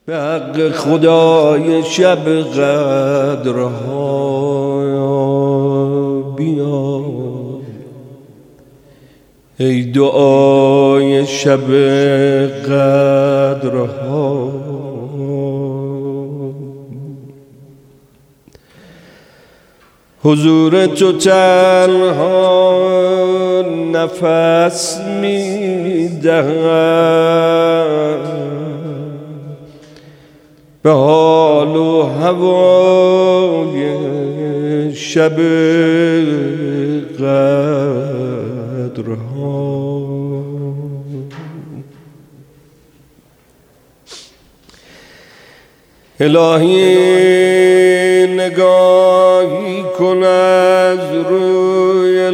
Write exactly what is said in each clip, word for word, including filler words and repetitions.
به حق خدای شب قدرها بیا، ای دعای شب قدرها. حضور تو تنها نفس می دهد، به حال و هوای شب قدرها. الهی نگاهی کن از روی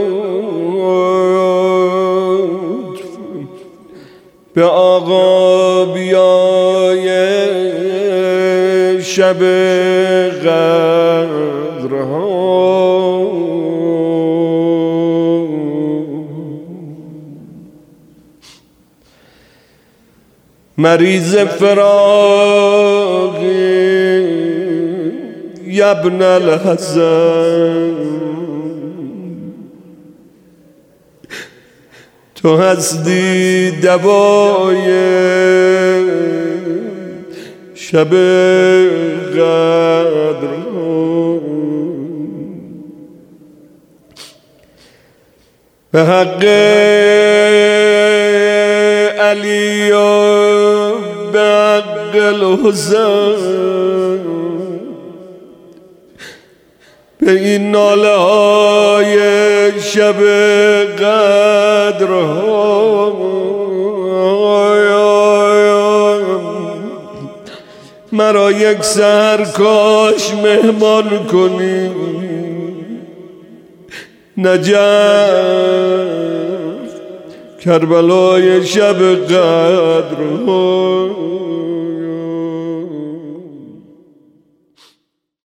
لطف، به آقا بیای شب قدرها. مریض فراقی یبن الحسن، تو هستی دوای شب قدرها. به حق علی و به حق الحسین، به این ناله های شب قدرها مرا یک سحر کاش مهمان کنی نجف کربلای شب قدرها.